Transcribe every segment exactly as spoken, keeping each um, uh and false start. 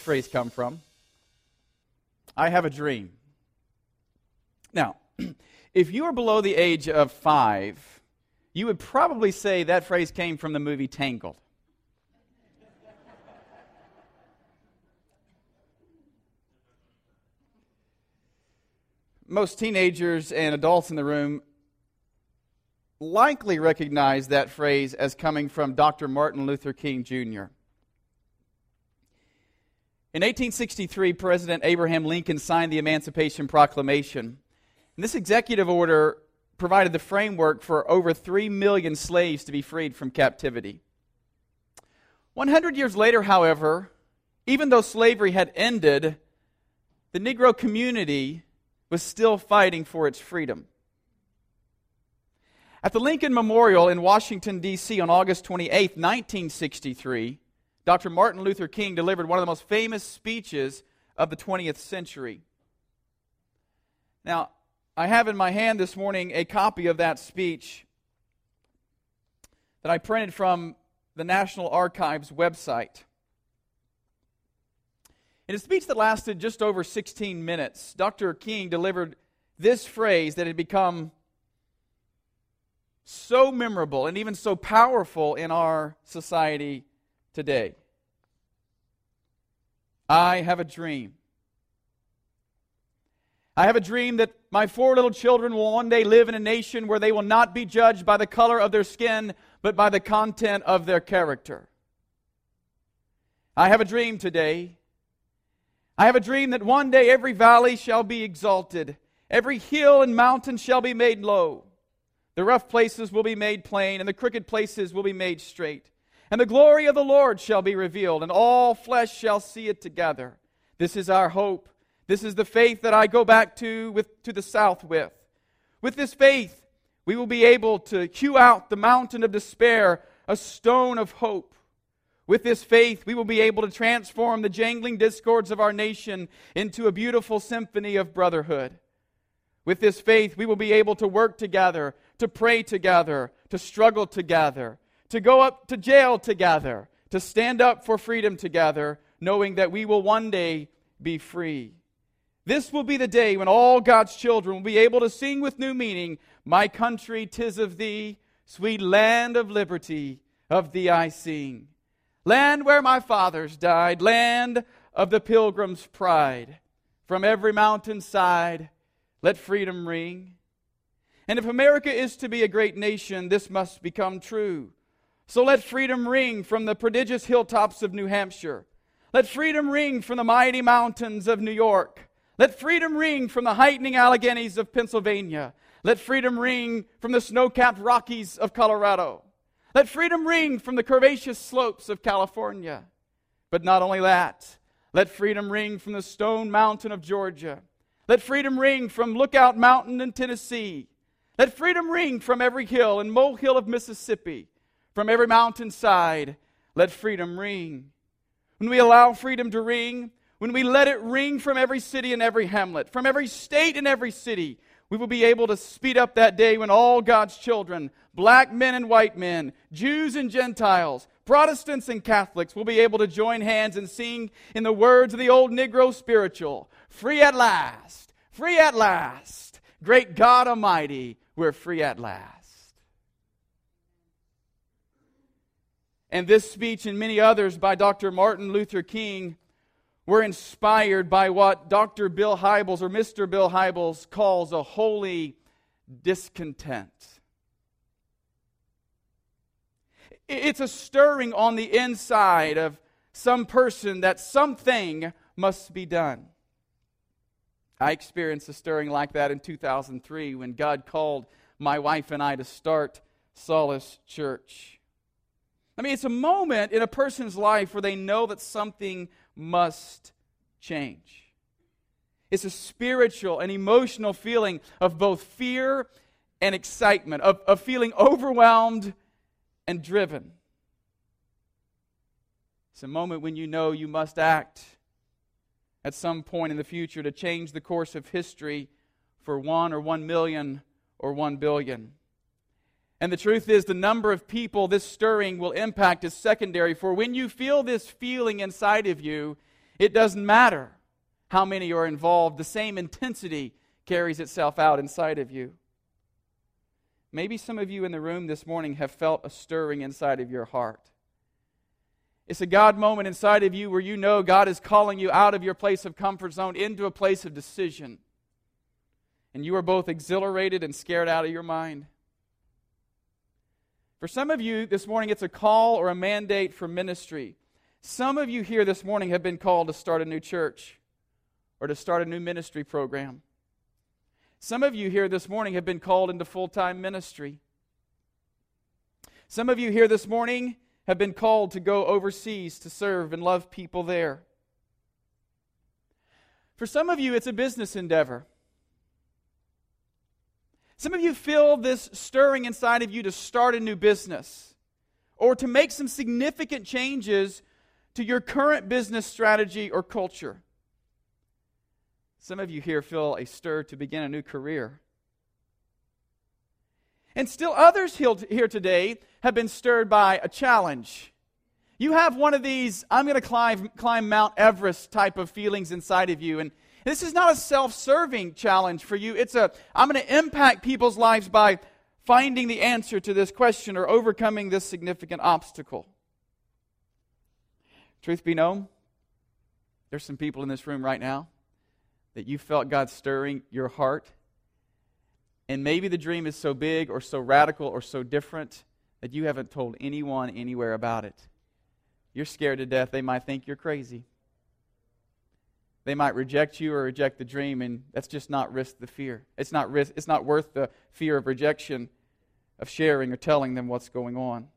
phrase come from? I have a dream. Now, if you are below the age of five, you would probably say that phrase came from the movie Tangled. Most teenagers and adults in the room likely recognize that phrase as coming from Doctor Martin Luther King Junior In eighteen sixty-three, President Abraham Lincoln signed the Emancipation Proclamation. And this executive order provided the framework for over three million slaves to be freed from captivity. one hundred years later, however, even though slavery had ended, the Negro community was still fighting for its freedom. At the Lincoln Memorial in Washington, D C on August twenty-eighth, nineteen sixty-three, Doctor Martin Luther King delivered one of the most famous speeches of the twentieth century. Now, I have in my hand this morning a copy of that speech that I printed from the National Archives website. In a speech that lasted just over sixteen minutes, Doctor King delivered this phrase that had become so memorable and even so powerful in our society today. I have a dream. I have a dream that my four little children will one day live in a nation where they will not be judged by the color of their skin, but by the content of their character. I have a dream today. I have a dream that one day every valley shall be exalted, every hill and mountain shall be made low. The rough places will be made plain, and the crooked places will be made straight. And the glory of the Lord shall be revealed, and all flesh shall see it together. This is our hope. This is the faith that I go back to with to the south with. With this faith, we will be able to hew out the mountain of despair, a stone of hope. With this faith, we will be able to transform the jangling discords of our nation into a beautiful symphony of brotherhood. With this faith, we will be able to work together, to pray together, to struggle together, to go up to jail together, to stand up for freedom together, knowing that we will one day be free. This will be the day when all God's children will be able to sing with new meaning, "My country, 'tis of thee, sweet land of liberty, of thee I sing. Land where my fathers died, land of the pilgrim's pride. From every mountainside, let freedom ring." And if America is to be a great nation, this must become true. So let freedom ring from the prodigious hilltops of New Hampshire. Let freedom ring from the mighty mountains of New York. Let freedom ring from the heightening Alleghenies of Pennsylvania. Let freedom ring from the snow-capped Rockies of Colorado. Let freedom ring from the curvaceous slopes of California. But not only that, let freedom ring from the Stone Mountain of Georgia. Let freedom ring from Lookout Mountain in Tennessee. Let freedom ring from every hill and molehill of Mississippi. From every mountainside, let freedom ring. When we allow freedom to ring, when we let it ring from every city and every hamlet, from every state and every city, we will be able to speed up that day when all God's children, black men and white men, Jews and Gentiles, Protestants and Catholics, will be able to join hands and sing in the words of the old Negro spiritual, "Free at last, free at last, great God Almighty, we're free at last." And this speech and many others by Doctor Martin Luther King were inspired by what Doctor Bill Hybels, or Mister Bill Hybels, calls a holy discontent. It's a stirring on the inside of some person that something must be done. I experienced a stirring like that in two thousand three when God called my wife and I to start Solace Church. I mean, it's a moment in a person's life where they know that something must change. It's a spiritual and emotional feeling of both fear and excitement, of, of feeling overwhelmed and driven. It's a moment when you know you must act at some point in the future to change the course of history for one or one million or one billion. And the truth is, the number of people this stirring will impact is secondary. For when you feel this feeling inside of you, It doesn't matter how many are involved. The same intensity carries itself out inside of you. Maybe some of you in the room this morning have felt a stirring inside of your heart. It's a God moment inside of you where you know God is calling you out of your place of comfort zone into a place of decision. And you are both exhilarated and scared out of your mind. For some of you this morning, it's a call or a mandate for ministry. Some of you here this morning have been called to start a new church or to start a new ministry program. Some of you here this morning have been called into full-time ministry. Some of you here this morning have been called to go overseas to serve and love people there. For some of you, it's a business endeavor. Some of you feel this stirring inside of you to start a new business or to make some significant changes to your current business strategy or culture. Some of you here feel a stir to begin a new career. And still others here today have been stirred by a challenge. You have one of these, I'm going to climb, climb Mount Everest type of feelings inside of you. And this is not a self-serving challenge for you. It's a, I'm going to impact people's lives by finding the answer to this question or overcoming this significant obstacle. Truth be known, there's some people in this room right now that you felt God stirring your heart. And maybe the dream is so big or so radical or so different that you haven't told anyone anywhere about it. You're scared to death. They might think you're crazy. They might reject you or reject the dream, and that's just not risk the fear. It's not risk, it's not worth the fear of rejection, of sharing or telling them what's going on.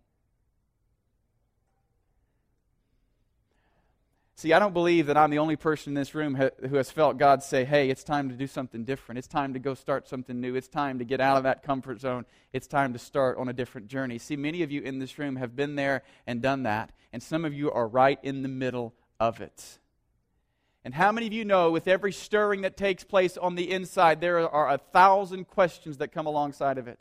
See, I don't believe that I'm the only person in this room who has felt God say, hey, it's time to do something different. It's time to go start something new. It's time to get out of that comfort zone. It's time to start on a different journey. See, many of you in this room have been there and done that, and some of you are right in the middle of it. And how many of you know with every stirring that takes place on the inside, there are a thousand questions that come alongside of it?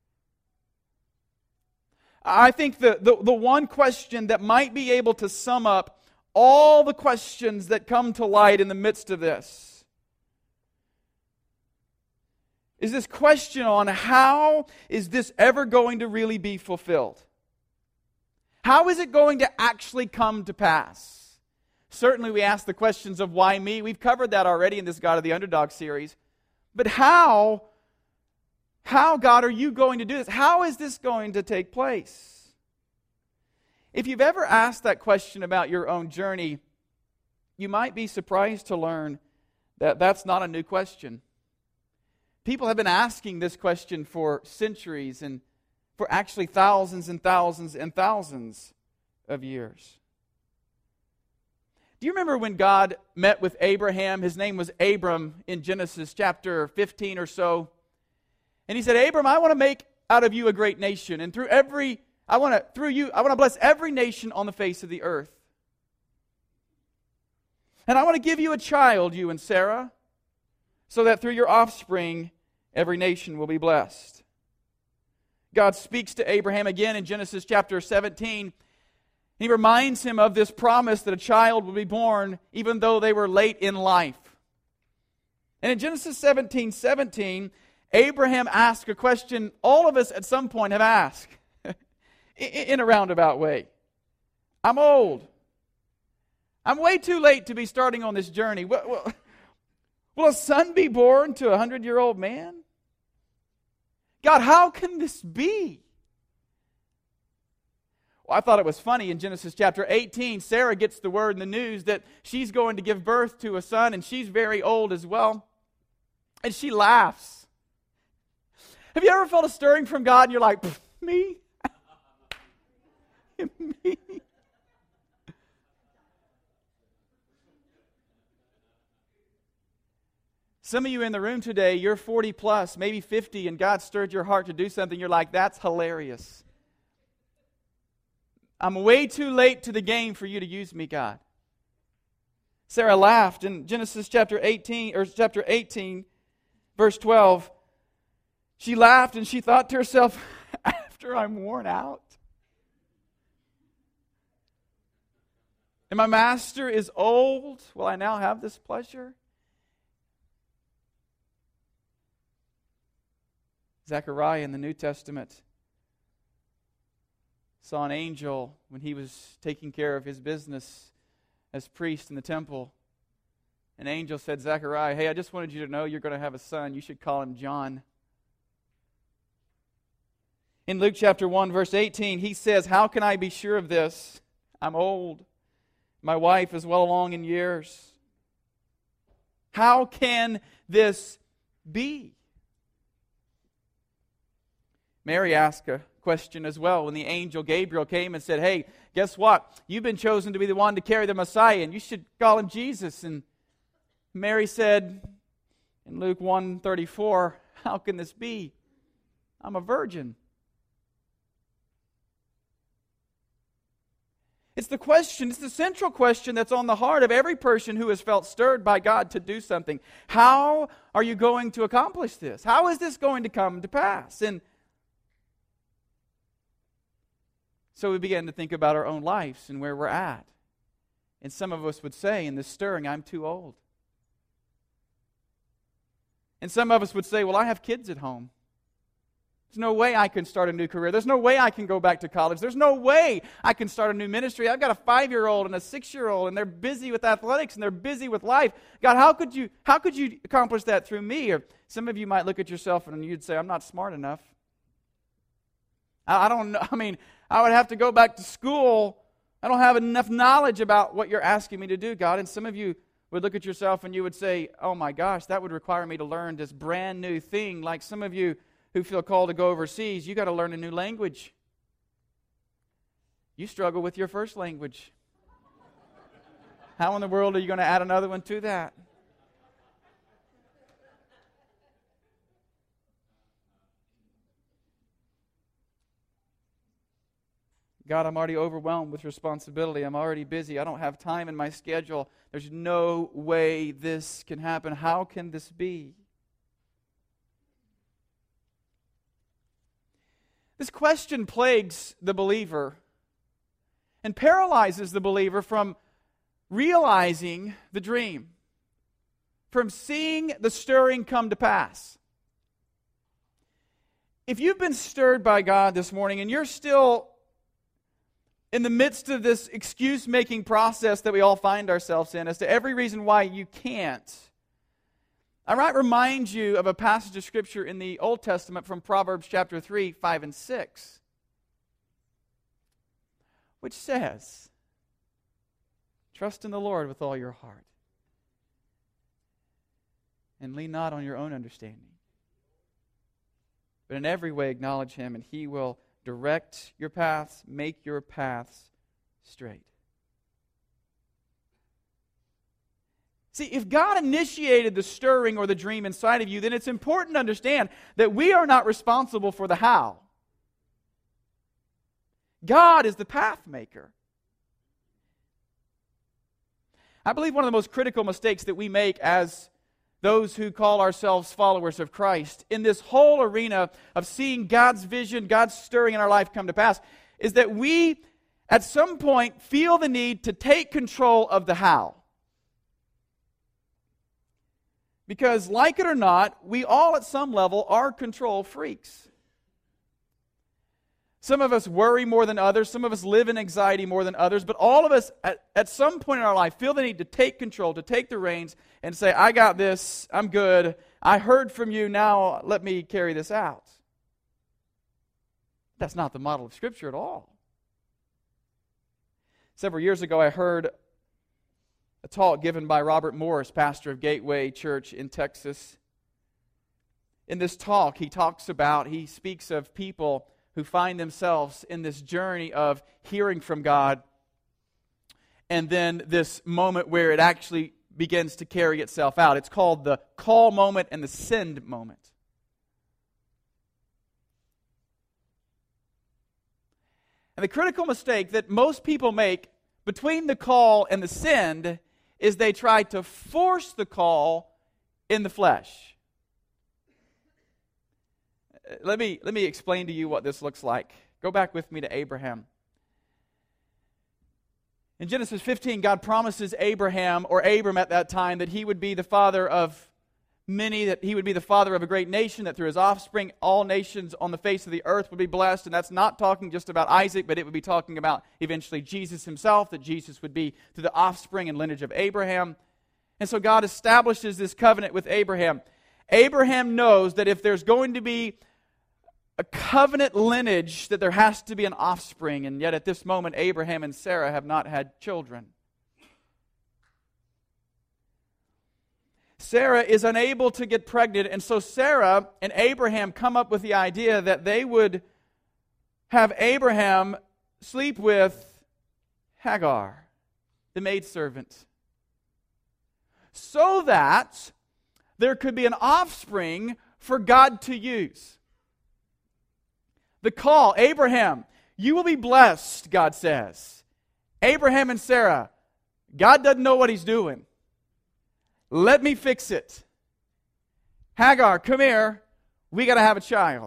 I think the, the, the one question that might be able to sum up all the questions that come to light in the midst of this is this question on how is this ever going to really be fulfilled? How is it going to actually come to pass? Certainly we ask the questions of why me. We've covered that already in this God of the Underdog series. But how, how, God, are you going to do this? How is this going to take place? If you've ever asked that question about your own journey, you might be surprised to learn that that's not a new question. People have been asking this question for centuries and for actually thousands and thousands and thousands of years. Do you remember when God met with Abraham? His name was Abram in Genesis chapter fifteen or so. And he said, Abram, I want to make out of you a great nation. And through every I want to, through you, I want to bless every nation on the face of the earth. And I want to give you a child, you and Sarah, so that through your offspring, every nation will be blessed. God speaks to Abraham again in Genesis chapter seventeen. He reminds him of this promise that a child will be born even though they were late in life. And in Genesis seventeen seventeen, Abraham asked a question all of us at some point have asked. In a roundabout way. I'm old. I'm way too late to be starting on this journey. Will, will, will a son be born to a hundred-year-old man? God, how can this be? Well, I thought it was funny in Genesis chapter eighteen, Sarah gets the word in the news that she's going to give birth to a son, and she's very old as well. And she laughs. Have you ever felt a stirring from God and you're like, me? Me. Some of you in the room today, you're forty plus, maybe fifty, and God stirred your heart to do something. You're like, that's hilarious. I'm way too late to the game for you to use me, God. Sarah laughed in Genesis chapter eighteen, or chapter eighteen, verse twelve. She laughed and she thought to herself, after I'm worn out. And my master is old. Will I now have this pleasure? Zechariah in the New Testament saw an angel when he was taking care of his business as priest in the temple. An angel said, Zechariah, hey, I just wanted you to know you're going to have a son. You should call him John. In Luke chapter one, verse eighteen, he says, how can I be sure of this? I'm old. My wife is well along in years. How can this be? Mary asked a question as well when the angel Gabriel came and said, hey, guess what? You've been chosen to be the one to carry the Messiah, and you should call him Jesus. And Mary said in Luke one thirty-four, how can this be? I'm a virgin. It's the question, it's the central question that's on the heart of every person who has felt stirred by God to do something. How are you going to accomplish this? How is this going to come to pass? And so we began to think about our own lives and where we're at. And some of us would say in this stirring, I'm too old. And some of us would say, well, I have kids at home. There's no way I can start a new career. There's no way I can go back to college. There's no way I can start a new ministry. I've got a five-year-old and a six-year-old, and they're busy with athletics, and they're busy with life. God, how could you, how could you accomplish that through me? Or some of you might look at yourself and you'd say, I'm not smart enough. I, I don't know. I mean, I would have to go back to school. I don't have enough knowledge about what you're asking me to do, God. And some of you would look at yourself and you would say, oh my gosh, that would require me to learn this brand new thing. Like some of you who feel called to go overseas, you got to learn a new language. You struggle with your first language. How in the world are you going to add another one to that? God, I'm already overwhelmed with responsibility. I'm already busy. I don't have time in my schedule. There's no way this can happen. How can this be? This question plagues the believer and paralyzes the believer from realizing the dream, from seeing the stirring come to pass. If you've been stirred by God this morning and you're still in the midst of this excuse-making process that we all find ourselves in as to every reason why you can't, I might remind you of a passage of Scripture in the Old Testament from Proverbs chapter three, five, and six, which says, trust in the Lord with all your heart, and lean not on your own understanding, but in every way acknowledge Him, and He will direct your paths, make your paths straight. See, if God initiated the stirring or the dream inside of you, then it's important to understand that we are not responsible for the how. God is the path maker. I believe one of the most critical mistakes that we make as those who call ourselves followers of Christ in this whole arena of seeing God's vision, God's stirring in our life come to pass, is that we at some point feel the need to take control of the how. Because, like it or not, we all at some level are control freaks. Some of us worry more than others. Some of us live in anxiety more than others. But all of us, at, at some point in our life, feel the need to take control, to take the reins, and say, I got this, I'm good, I heard from you, now let me carry this out. That's not the model of Scripture at all. Several years ago, I heard a talk given by Robert Morris, pastor of Gateway Church in Texas. In this talk, he talks about, he speaks of people who find themselves in this journey of hearing from God, and then this moment where it actually begins to carry itself out. It's called the call moment and the send moment. And the critical mistake that most people make between the call and the send is they try to force the call in the flesh. Let me, let me explain to you what this looks like. Go back with me to Abraham. In Genesis fifteen, God promises Abraham, or Abram at that time, that he would be the father of many, that he would be the father of a great nation, that through his offspring all nations on the face of the earth would be blessed. And that's not talking just about Isaac, but it would be talking about eventually Jesus himself, that Jesus would be through the offspring and lineage of Abraham. And so God establishes this covenant with Abraham. Abraham knows that if there's going to be a covenant lineage, that there has to be an offspring. And yet at this moment, Abraham and Sarah have not had children. Sarah is unable to get pregnant, and so Sarah and Abraham come up with the idea that they would have Abraham sleep with Hagar, the maidservant, so that there could be an offspring for God to use. The call, Abraham, you will be blessed, God says. Abraham and Sarah, God doesn't know what he's doing. Let me fix it. Hagar, come here. We got to have a child.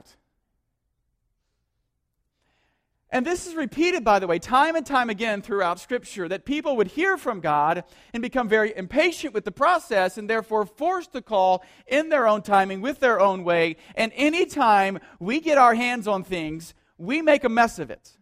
And this is repeated, by the way, time and time again throughout Scripture, that people would hear from God and become very impatient with the process and therefore force the call in their own timing, with their own way. And anytime we get our hands on things, we make a mess of it.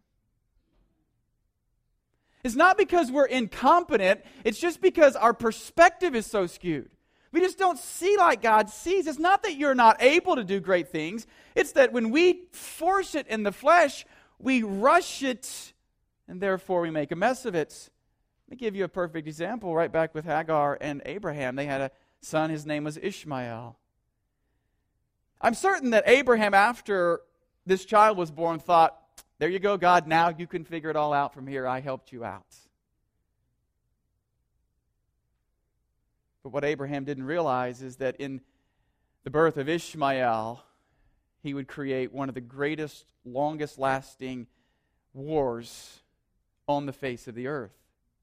It's not because we're incompetent, it's just because our perspective is so skewed. We just don't see like God sees. It's not that you're not able to do great things. It's that when we force it in the flesh, we rush it, and therefore we make a mess of it. Let me give you a perfect example right back with Hagar and Abraham. They had a son, his name was Ishmael. I'm certain that Abraham, after this child was born, thought, there you go, God, now you can figure it all out from here. I helped you out. But what Abraham didn't realize is that in the birth of Ishmael, he would create one of the greatest, longest lasting wars on the face of the earth.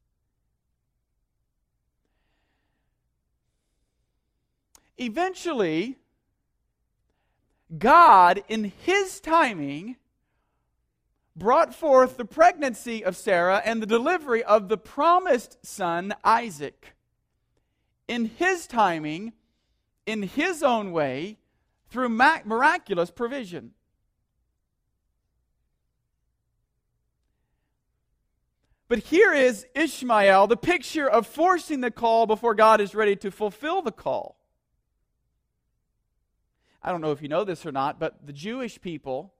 Eventually, God, in His timing, brought forth the pregnancy of Sarah and the delivery of the promised son, Isaac. In His timing, in His own way, through miraculous provision. But here is Ishmael, the picture of forcing the call before God is ready to fulfill the call. I don't know if you know this or not, but the Jewish people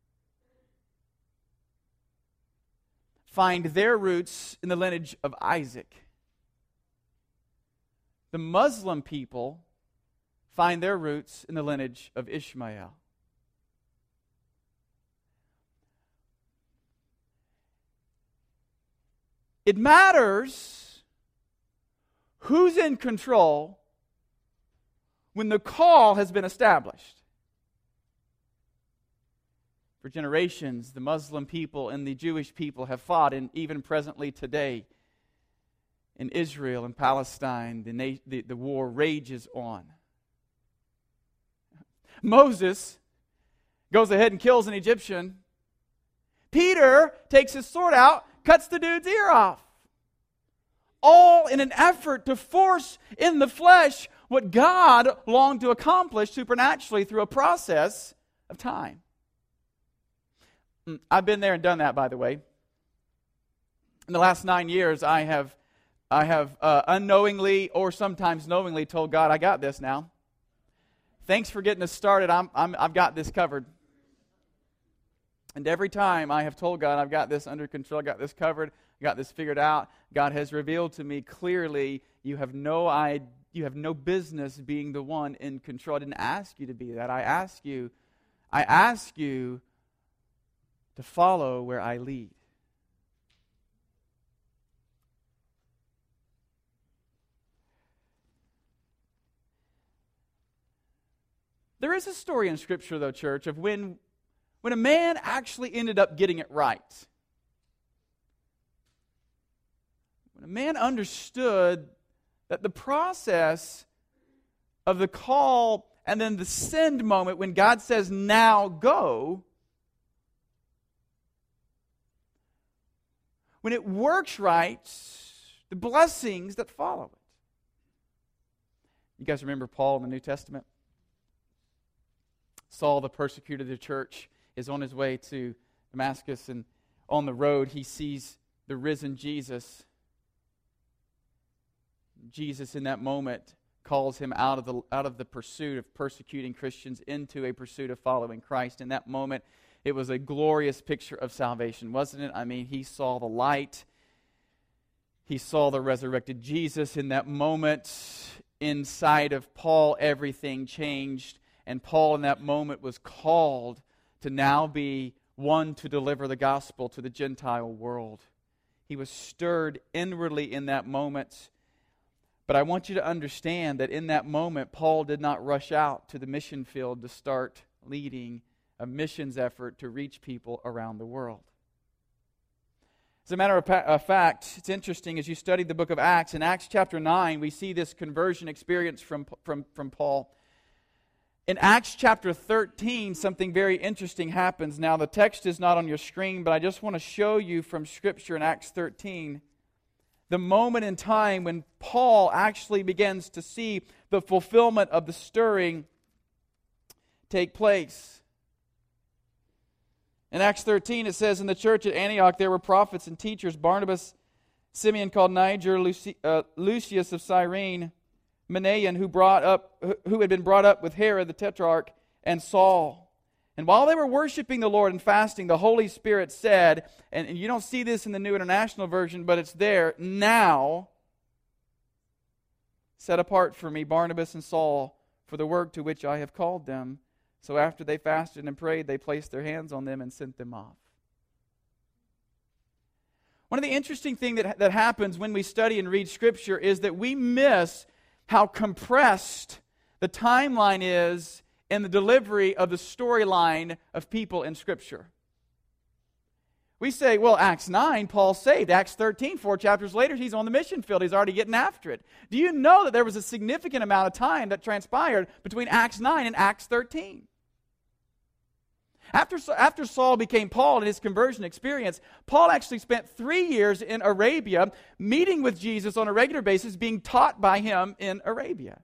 find their roots in the lineage of Isaac. The Muslim people find their roots in the lineage of Ishmael. It matters who's in control when the call has been established. For generations, the Muslim people and the Jewish people have fought, and even presently today in Israel and Palestine, the, na- the, the war rages on. Moses goes ahead and kills an Egyptian. Peter takes his sword out, cuts the dude's ear off. All in an effort to force in the flesh what God longed to accomplish supernaturally through a process of time. I've been there and done that, by the way. In the last nine years, I have, I have uh, unknowingly or sometimes knowingly told God, I got this now. Thanks for getting us started. I'm, I'm, I've got this covered. And every time I have told God, I've got this under control, I got this covered, I got this figured out, God has revealed to me clearly, you have no idea, you have no business being the one in control. I didn't ask you to be that. I ask you, I ask you to follow where I lead. There is a story in Scripture, though, church, of when, when a man actually ended up getting it right. When a man understood that the process of the call and then the send moment when God says, now go, when it works right, the blessings that follow it. You guys remember Paul in the New Testament? Saul, the persecutor of the church, is on his way to Damascus, and on the road he sees the risen Jesus. Jesus in that moment calls him out of the out of the pursuit of persecuting Christians into a pursuit of following Christ. In that moment, it was a glorious picture of salvation, wasn't it? I mean, he saw the light. He saw the resurrected Jesus. In that moment, inside of Paul, everything changed. And Paul in that moment was called to now be one to deliver the gospel to the Gentile world. He was stirred inwardly in that moment. But I want you to understand that in that moment, Paul did not rush out to the mission field to start leading a missions effort to reach people around the world. As a matter of, pa- of fact, it's interesting as you study the book of Acts. In Acts chapter nine, we see this conversion experience from, from, from Paul. In Acts chapter thirteen, something very interesting happens. Now, the text is not on your screen, but I just want to show you from Scripture in Acts thirteen the moment in time when Paul actually begins to see the fulfillment of the stirring take place. In Acts thirteen, it says, in the church at Antioch there were prophets and teachers, Barnabas, Simeon called Niger, Luci- uh, Lucius of Cyrene, Manaen, who brought up, who had been brought up with Herod the Tetrarch, and Saul. And while they were worshiping the Lord and fasting, the Holy Spirit said, and, and you don't see this in the New International Version, but it's there, now set apart for me Barnabas and Saul for the work to which I have called them. So after they fasted and prayed, they placed their hands on them and sent them off. One of the interesting things that, that happens when we study and read Scripture is that we miss how compressed the timeline is in the delivery of the storyline of people in Scripture. We say, well, Acts nine, Paul's saved. Acts thirteen, four chapters later, he's on the mission field. He's already getting after it. Do you know that there was a significant amount of time that transpired between Acts nine and Acts thirteen? After, after Saul became Paul in his conversion experience, Paul actually spent three years in Arabia, meeting with Jesus on a regular basis, being taught by him in Arabia.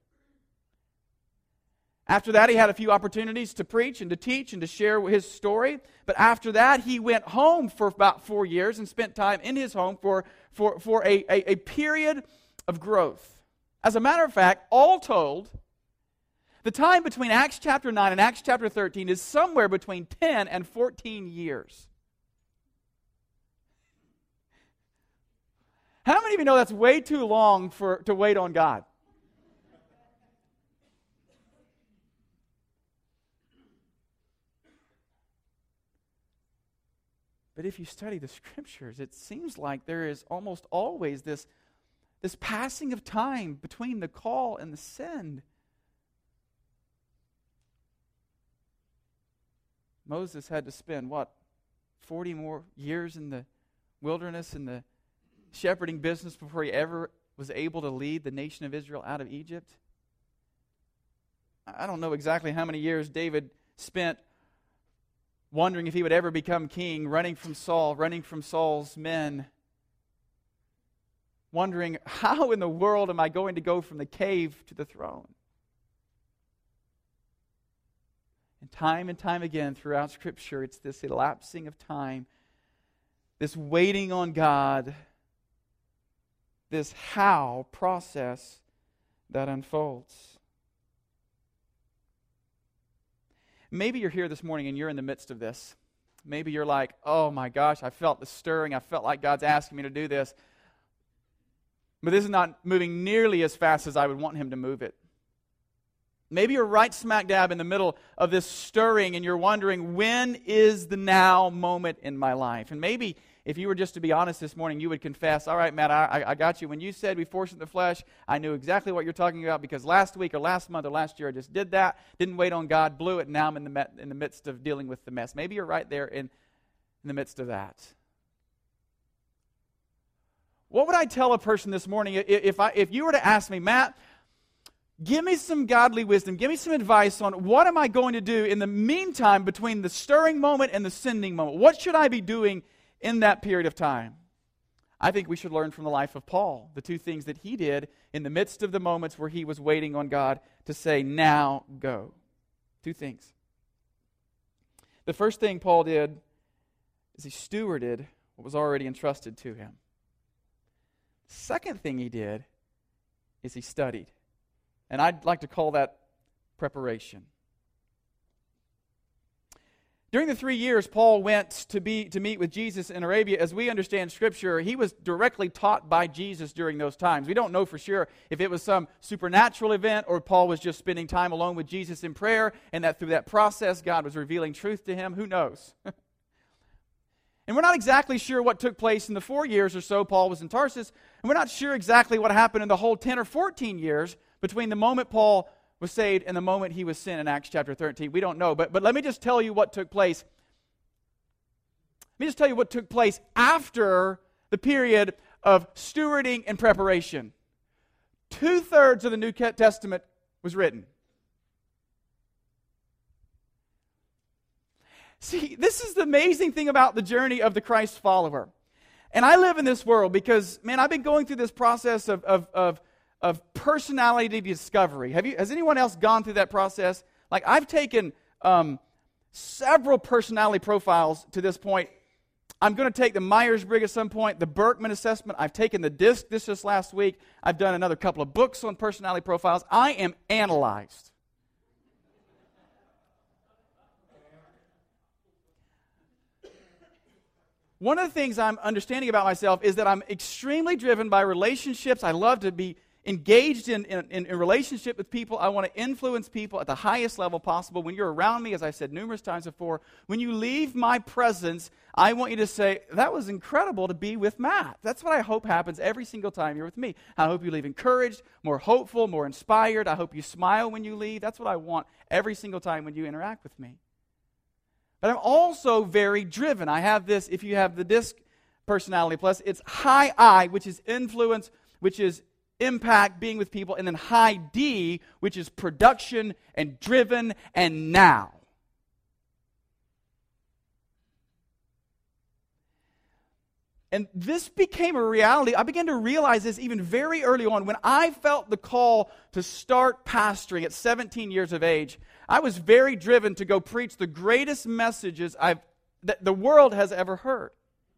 After that, he had a few opportunities to preach and to teach and to share his story. But after that, he went home for about four years and spent time in his home for, for, for a, a, a period of growth. As a matter of fact, all told, the time between Acts chapter nine and Acts chapter thirteen is somewhere between ten and fourteen years. How many of you know that's way too long for to wait on God? But if you study the Scriptures, it seems like there is almost always this, this passing of time between the call and the send. Moses had to spend, what, forty more years in the wilderness, in the shepherding business before he ever was able to lead the nation of Israel out of Egypt? I don't know exactly how many years David spent wondering if he would ever become king, running from Saul, running from Saul's men, wondering, how in the world am I going to go from the cave to the throne? And time and time again throughout Scripture, it's this elapsing of time, this waiting on God, this how process that unfolds. Maybe you're here this morning and you're in the midst of this. Maybe you're like, oh my gosh, I felt the stirring. I felt like God's asking me to do this. But this is not moving nearly as fast as I would want Him to move it. Maybe you're right smack dab in the middle of this stirring and you're wondering, when is the now moment in my life? And maybe if you were just to be honest this morning, you would confess, all right, Matt, I, I got you. When you said we force in the flesh, I knew exactly what you're talking about because last week or last month or last year I just did that, didn't wait on God, blew it, and now I'm in the, met, in the midst of dealing with the mess. Maybe you're right there in, in the midst of that. What would I tell a person this morning if I if you were to ask me, Matt, give me some godly wisdom, give me some advice on what am I going to do in the meantime between the stirring moment and the sending moment? What should I be doing in that period of time? I think we should learn from the life of Paul, the two things that he did in the midst of the moments where he was waiting on God to say, now go. Two things. The first thing Paul did is he stewarded what was already entrusted to him. The second thing he did is he studied. And I'd like to call that preparation. During the three years Paul went to be to meet with Jesus in Arabia, as we understand Scripture, he was directly taught by Jesus during those times. We don't know for sure if it was some supernatural event or Paul was just spending time alone with Jesus in prayer, and that through that process God was revealing truth to him. Who knows? And we're not exactly sure what took place in the four years or so Paul was in Tarsus, and we're not sure exactly what happened in the whole ten or fourteen years between the moment Paul was saved and the moment he was sent in Acts chapter thirteen. We don't know, but, but let me just tell you what took place. Let me just tell you what took place after the period of stewarding and preparation. Two-thirds of the New Testament was written. See, this is the amazing thing about the journey of the Christ follower. And I live in this world because, man, I've been going through this process of, of, of of personality discovery. Have you? Has anyone else gone through that process? Like, I've taken um, several personality profiles to this point. I'm going to take the Myers-Briggs at some point, the Berkman assessment. I've taken the DISC this just last week. I've done another couple of books on personality profiles. I am analyzed. One of the things I'm understanding about myself is that I'm extremely driven by relationships. I love to be engaged in, in, in relationship with people. I want to influence people at the highest level possible. When you're around me, as I've said numerous times before, when you leave my presence, I want you to say, that was incredible to be with Matt. That's what I hope happens every single time you're with me. I hope you leave encouraged, more hopeful, more inspired. I hope you smile when you leave. That's what I want every single time when you interact with me. But I'm also very driven. I have this, if you have the DISC personality plus, it's high I, which is influence, which is impact, being with people, and then high D, which is production and driven and now. And this became a reality. I began to realize this even very early on. When I felt the call to start pastoring at seventeen years of age, I was very driven to go preach the greatest messages I've, that the world has ever heard.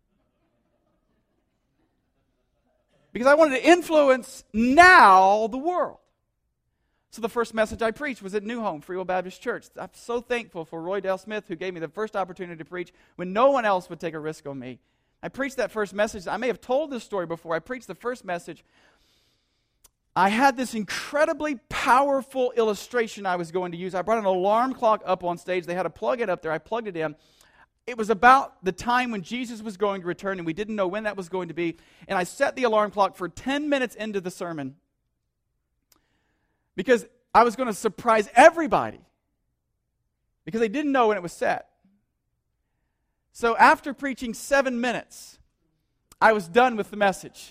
Because I wanted to influence now the world. So the first message I preached was at New Home, Free Will Baptist Church. I'm so thankful for Roy Dale Smith, who gave me the first opportunity to preach when no one else would take a risk on me. I preached that first message. I may have told this story before. I preached the first message. I had this incredibly powerful illustration I was going to use. I brought an alarm clock up on stage. They had a plug-in up there. I plugged it in. It was about the time when Jesus was going to return, and we didn't know when that was going to be. And I set the alarm clock for ten minutes into the sermon because I was going to surprise everybody because they didn't know when it was set. So after preaching seven minutes, I was done with the message.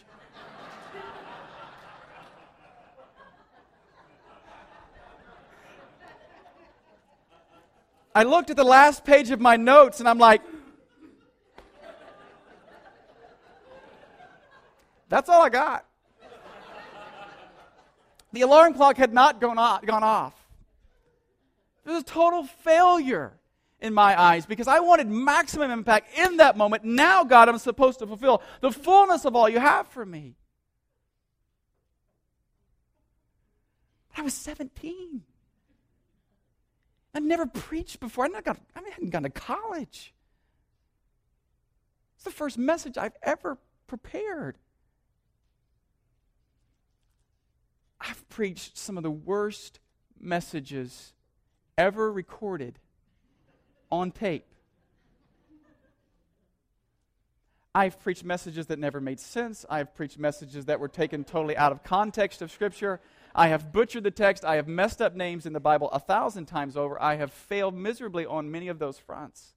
I looked at the last page of my notes and I'm like, that's all I got. The alarm clock had not gone off. Gone off. It was a total failure in my eyes because I wanted maximum impact in that moment. Now, God, I'm supposed to fulfill the fullness of all you have for me. I was seventeen. I'd never preached before. I, got, I hadn't gone to college. It's the first message I've ever prepared. I've preached some of the worst messages ever recorded on tape. I've preached messages that never made sense. I've preached messages that were taken totally out of context of Scripture. I have butchered the text. I have messed up names in the Bible a thousand times over. I have failed miserably on many of those fronts.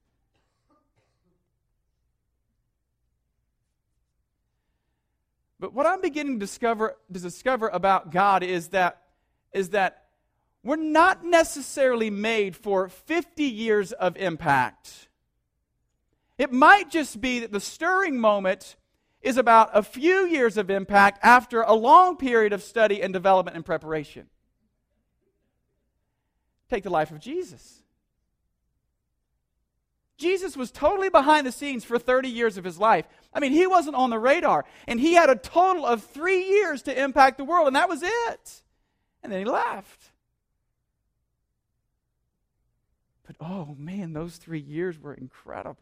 But what I'm beginning to discover, to discover about God is that, is that we're not necessarily made for fifty years of impact. It might just be that the stirring moment is about a few years of impact after a long period of study and development and preparation. Take the life of Jesus. Jesus was totally behind the scenes for thirty years of his life. I mean, he wasn't on the radar. And he had a total of three years to impact the world, and that was it. And then he left. But oh man, those three years were incredible.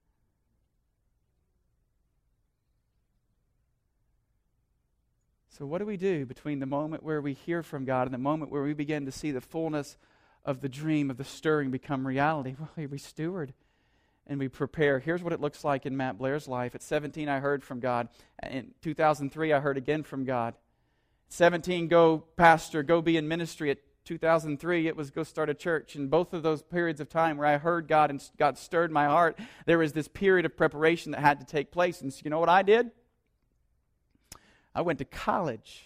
So what do we do between the moment where we hear from God and the moment where we begin to see the fullness of the dream, of the stirring become reality? Well, we steward and we prepare. Here's what it looks like in Matt Blair's life. At seventeen, I heard from God. In two thousand three, I heard again from God. At seventeen, go pastor, go be in ministry. At two thousand three, it was go start a church. In both of those periods of time where I heard God and God stirred my heart, there was this period of preparation that had to take place. And so you know what I did? I went to college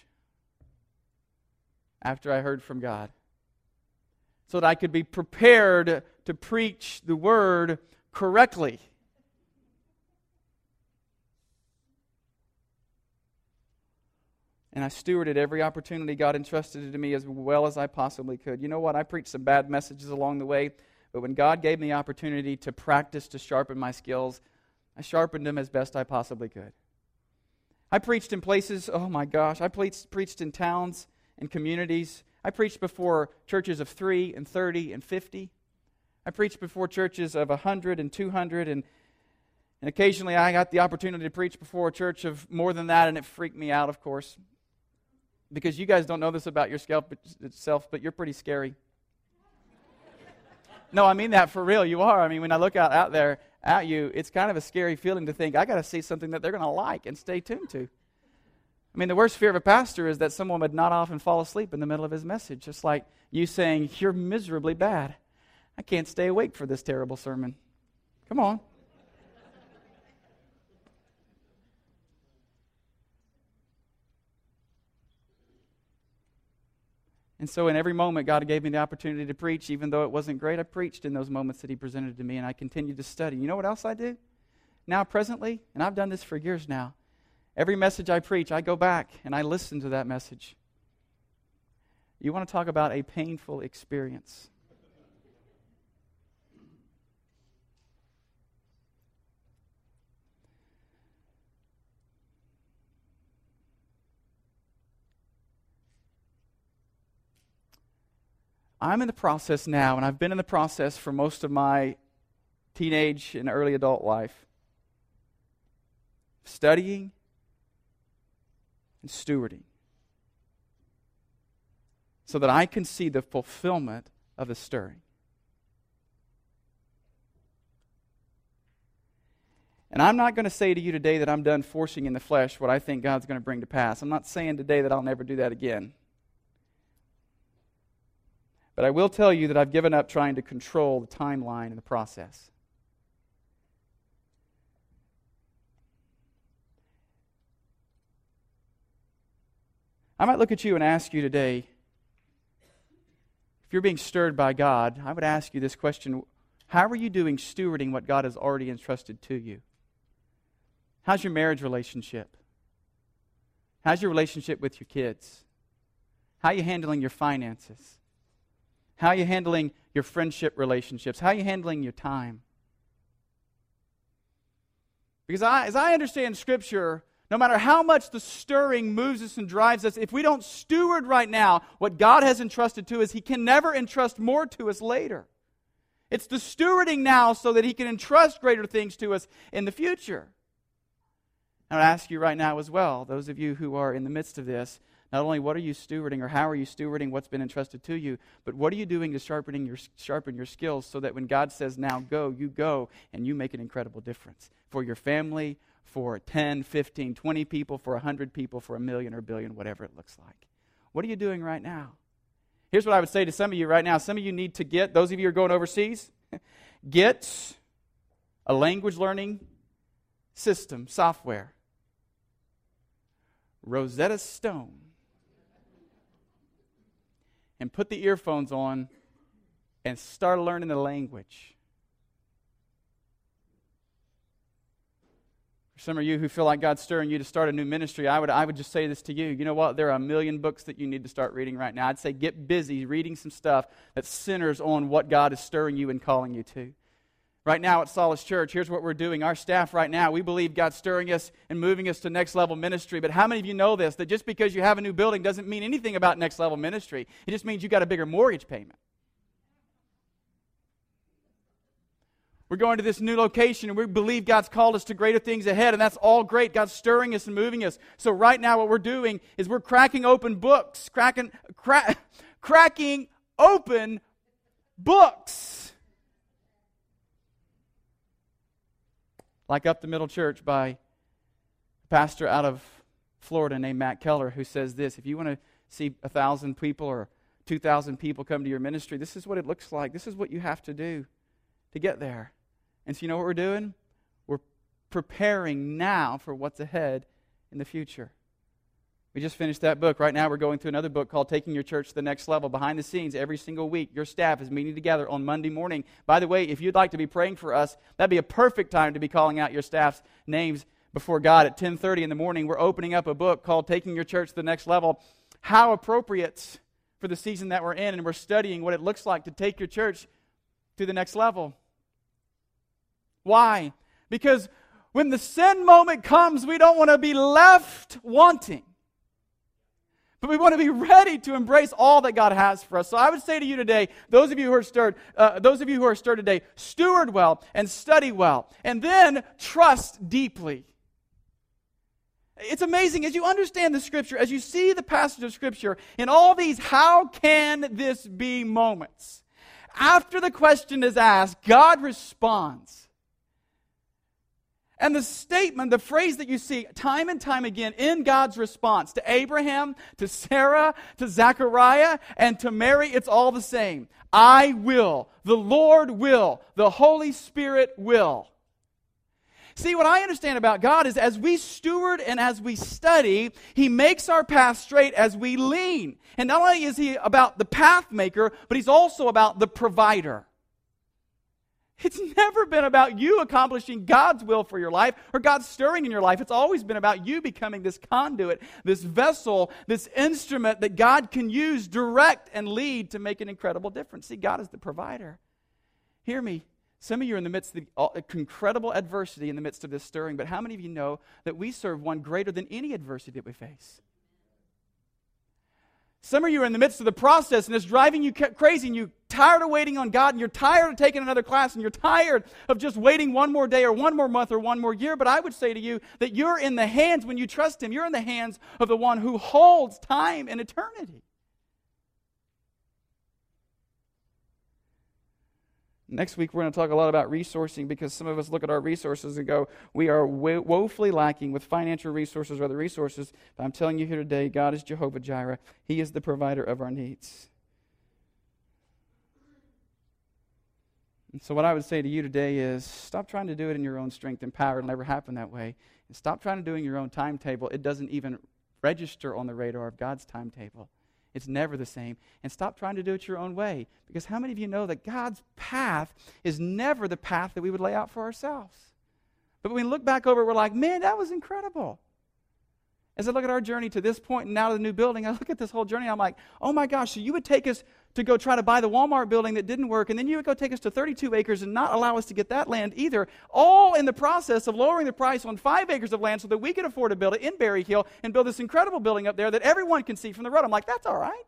after I heard from God so that I could be prepared to preach the word correctly. And I stewarded every opportunity God entrusted to me as well as I possibly could. You know what? I preached some bad messages along the way, but when God gave me the opportunity to practice, to sharpen my skills, I sharpened them as best I possibly could. I preached in places, oh my gosh, I preached, preached in towns and communities. I preached before churches of three and thirty and fifty. I preached before churches of one hundred and two hundred, and, and occasionally I got the opportunity to preach before a church of more than that, and it freaked me out, of course. Because you guys don't know this about yourself, but you're pretty scary. No, I mean that for real. You are. I mean, when I look out, out there at you, it's kind of a scary feeling to think, I got to see something that they're going to like and stay tuned to. I mean, the worst fear of a pastor is that someone would nod off and fall asleep in the middle of his message, just like you saying, you're miserably bad. I can't stay awake for this terrible sermon. Come on. And so in every moment, God gave me the opportunity to preach. Even though it wasn't great, I preached in those moments that He presented to me, and I continued to study. You know what else I do? Now, presently, and I've done this for years now, every message I preach, I go back and I listen to that message. You want to talk about a painful experience? I'm in the process now, and I've been in the process for most of my teenage and early adult life, studying and stewarding so that I can see the fulfillment of the stirring. And I'm not going to say to you today that I'm done forcing in the flesh what I think God's going to bring to pass. I'm not saying today that I'll never do that again. But I will tell you that I've given up trying to control the timeline and the process. I might look at you and ask you today, if you're being stirred by God, I would ask you this question: how are you doing stewarding what God has already entrusted to you? How's your marriage relationship? How's your relationship with your kids? How are you handling your finances? How are you handling your friendship relationships? How are you handling your time? Because I, as I understand Scripture, no matter how much the stirring moves us and drives us, if we don't steward right now what God has entrusted to us, He can never entrust more to us later. It's the stewarding now so that He can entrust greater things to us in the future. And I would ask you right now as well, those of you who are in the midst of this, not only what are you stewarding or how are you stewarding what's been entrusted to you, but what are you doing to sharpening your, sharpen your skills so that when God says, now go, you go, and you make an incredible difference for your family, for ten, fifteen, twenty people, for one hundred people, for a million or a billion, whatever it looks like. What are you doing right now? Here's what I would say to some of you right now. Some of you need to get, those of you who are going overseas, get a language learning system, software. Rosetta Stone. And put the earphones on and start learning the language. For some of you who feel like God's stirring you to start a new ministry, I would, I would just say this to you. You know what? There are a million books that you need to start reading right now. I'd say get busy reading some stuff that centers on what God is stirring you and calling you to. Right now at Solace Church, here's what we're doing. Our staff right now, we believe God's stirring us and moving us to next level ministry. But how many of you know this? That just because you have a new building doesn't mean anything about next level ministry. It just means you got a bigger mortgage payment. We're going to this new location, and we believe God's called us to greater things ahead, and that's all great. God's stirring us and moving us. So right now what we're doing is we're cracking open books, cracking, cra- cracking open books. Like Up the Middle Church by a pastor out of Florida named Matt Keller, who says this: if you want to see a thousand people or two thousand people come to your ministry, this is what it looks like. This is what you have to do to get there. And so you know what we're doing? We're preparing now for what's ahead in the future. We just finished that book. Right now we're going through another book called Taking Your Church to the Next Level. Behind the scenes, every single week, your staff is meeting together on Monday morning. By the way, if you'd like to be praying for us, that'd be a perfect time to be calling out your staff's names before God at ten thirty in the morning. We're opening up a book called Taking Your Church to the Next Level. How appropriate for the season that we're in, and we're studying what it looks like to take your church to the next level. Why? Because when the sin moment comes, we don't want to be left wanting. But we want to be ready to embrace all that God has for us. So I would say to you today, those of you who are stirred, uh, those of you who are stirred today, steward well and study well, and then trust deeply. It's amazing as you understand the Scripture, as you see the passage of Scripture, in all these how can this be moments. After the question is asked, God responds. And the statement, the phrase that you see time and time again in God's response to Abraham, to Sarah, to Zechariah, and to Mary, it's all the same. I will. The Lord will. The Holy Spirit will. See, what I understand about God is as we steward and as we study, He makes our path straight as we lean. And not only is He about the path maker, but He's also about the provider. It's never been about you accomplishing God's will for your life or God's stirring in your life. It's always been about you becoming this conduit, this vessel, this instrument that God can use, direct, and lead to make an incredible difference. See, God is the provider. Hear me. Some of you are in the midst of incredible adversity in the midst of this stirring, but how many of you know that we serve one greater than any adversity that we face? Some of you are in the midst of the process and it's driving you crazy and you're tired of waiting on God and you're tired of taking another class and you're tired of just waiting one more day or one more month or one more year. But I would say to you that you're in the hands, when you trust Him, you're in the hands of the one who holds time and eternity. Next week, we're going to talk a lot about resourcing because some of us look at our resources and go, we are wo- woefully lacking with financial resources or other resources. But I'm telling you here today, God is Jehovah Jireh. He is the provider of our needs. And so what I would say to you today is stop trying to do it in your own strength and power. It'll never happen that way. And stop trying to do it in your own timetable. It doesn't even register on the radar of God's timetable. It's never the same. And stop trying to do it your own way. Because how many of you know that God's path is never the path that we would lay out for ourselves? But when we look back over it, we're like, man, that was incredible. As I look at our journey to this point and now to the new building, I look at this whole journey, I'm like, oh my gosh, so you would take us to go try to buy the Walmart building that didn't work, and then you would go take us to thirty-two acres and not allow us to get that land either, all in the process of lowering the price on five acres of land so that we could afford to build it in Berry Hill and build this incredible building up there that everyone can see from the road. I'm like, that's all right.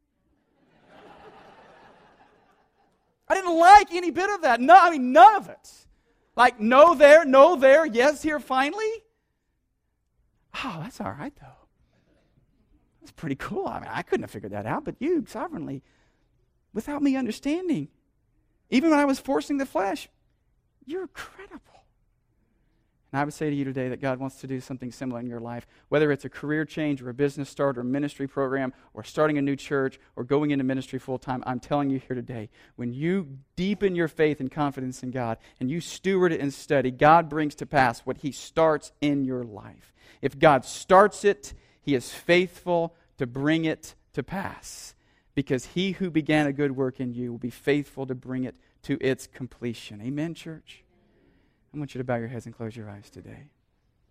I didn't like any bit of that. No, I mean, none of it. Like, no there, no there, yes here finally. Oh, that's all right, though. That's pretty cool. I mean, I couldn't have figured that out, but you sovereignly, without me understanding, even when I was forcing the flesh, you're incredible. And I would say to you today that God wants to do something similar in your life, whether it's a career change or a business start or a ministry program or starting a new church or going into ministry full-time. I'm telling you here today, when you deepen your faith and confidence in God and you steward it and study, God brings to pass what He starts in your life. If God starts it, He is faithful to bring it to pass, because He who began a good work in you will be faithful to bring it to its completion. Amen, church? I want you to bow your heads and close your eyes today.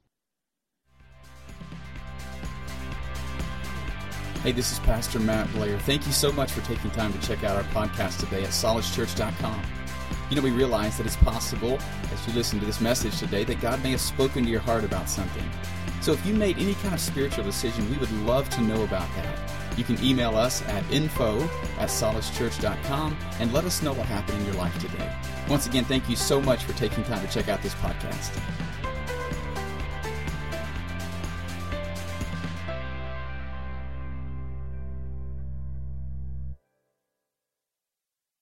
Hey, this is Pastor Matt Blair. Thank you so much for taking time to check out our podcast today at solace church dot com. You know, we realize that it's possible, as you listen to this message today, that God may have spoken to your heart about something. So if you made any kind of spiritual decision, we would love to know about that. You can email us at info at solace church dot com and let us know what happened in your life today. Once again, thank you so much for taking time to check out this podcast.